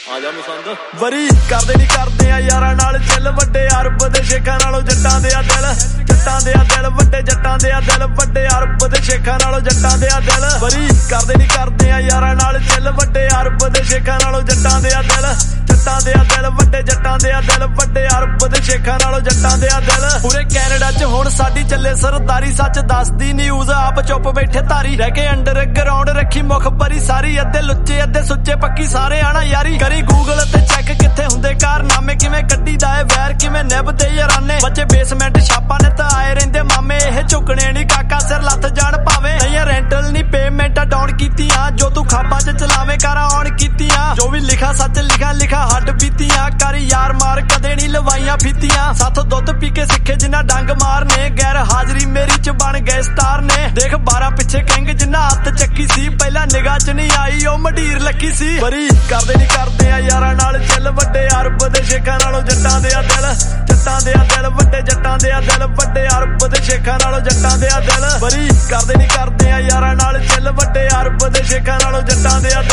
आजा मुसंद वरी करदे नहीं करदे आ यारां नाल चिल वड्डे अरब दे शेखां नालों जट्टां दे आ दिल वड्डे जट्टां दे आ दिल वड्डे अरब दे शेखां नालों जट्टां दे आ दिल वरी करदे नहीं करदे आ यारां नाल चिल वड्डे अरब दे शेखां नालों जट्टां दे आ दिल वड्डे जट्टां दे आ दिल वड्डे अरब दे शेखां नालों जट्टां दे आ दिल पूरे कैनेडा च हुण साडी चले सरदारी सच दसदी न्यूज़ आप चुप बैठे धारी रह के अंडर ग्राउंड रखी मुखबरी सारी अद्धे लुच्चे अद्धे सुच्चे पक्की सारे आना यारी करी गूगल ते चैक किथे हुंदे कारनामे किवें कड्डी दा ए वैर किवें निभदे याराने बच्चे बेसमेंट छापा ने तां आए रहिंदे मामे एह झुकणे नहीं काका सिर लथ जाण भावे नहीं रेंटल नहीं पेमेंट डाउन कीतियां जो तू खाबा च चलावे कारा ऑन कीतियां जो भी लिखा सच लिखा हड्ड पीतियां कर यार मार कदे नहीं लवाइयां फीतियां साथ दुध पी के सिखे जिन्ना डंग मारने गैर हाजरी मेरी च बन गए स्टार ने देख 12 पिछे कैंग जिन्ना हत्थ चक्की सी पहला निगाह च नहीं आई ओ मडीर लकी सी वरी करदे नहीं करदे आ यारां नाल चिल वड्डे अरब दे शेखां नालों जट्टां दे आ दिल वड्डे जट्टां दे आ दिल वड्डे अरब दे शेखां नालों जट्टां दे आ दिल वरी करदे नहीं करदे आ यारां नाल चिल वड्डे अरब दे शेखां नालों जट्टां दे आ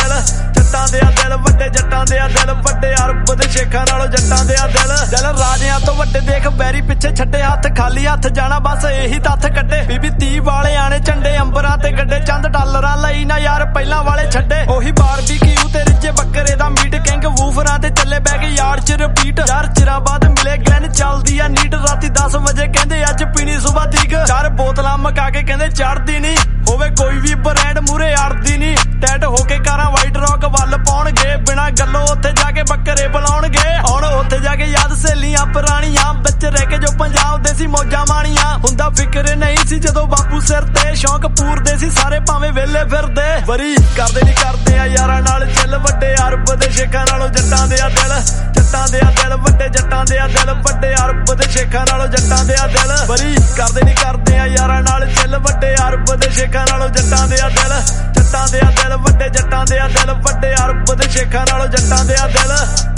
दिल वड्डे जट्टां दे आ दिल वड्डे अरब दे शेखां नालों जट्टां दे आ दिल राजियां तो वड्डे देख बैरी पिछे छड्डे हत्थ खाली हत्थ जाना बस यही तत्थ कड्डे बीबी 30 वाले आने झंडे अंबरां ते गड्डे चंद डॉलरां लई ना यार पहिलां वाले छड्डे ओही बारबीक्यू ते रिज्जे बकरे दा मीट किंग वूफरां ते चले बैग यार्ड च रिपीट यार चिरां बाद मिले ग्लैन चलदी आ नीट राती 10 वजे कहंदे अज पीनी सुबह तक 4 बोतलां मका के कहंदे चढ़दी नहीं होवे कोई भी ब्रांड मूरे अड़दी नहीं टैट होके कारां वाइट रॉक वल पाउणगे बिना गल्लों उत्थे जाके बकरे बुलाउणगे हुण उत्थे जाके याद सहेलियां पुराणियां बच्चे रह के जो पंजाब दे सी मौजां माणियां हुंदा फिक्र नहीं सी जदों बापू सिर ते शौक पूरदे सी सारे भावें वेले फिरदे वरी करदे नहीं करदे आ यारां नाल चिल वड्डे अरब दे शेखां नालों जट्टां दे आ दिल वड्डे जट्टां दे आ दिल वड्डे अरब दे शेखां नालों जट्टां दे आ दिल वरी करदे नहीं करदे आ यारां नाल चिल वड्डे अरब दे शेखां नालों जट्टां दे आ दिल वड्डे जट्टां दे आ दिल वड्डे अरब दे शेखां नालों जट्टां दे आ दिल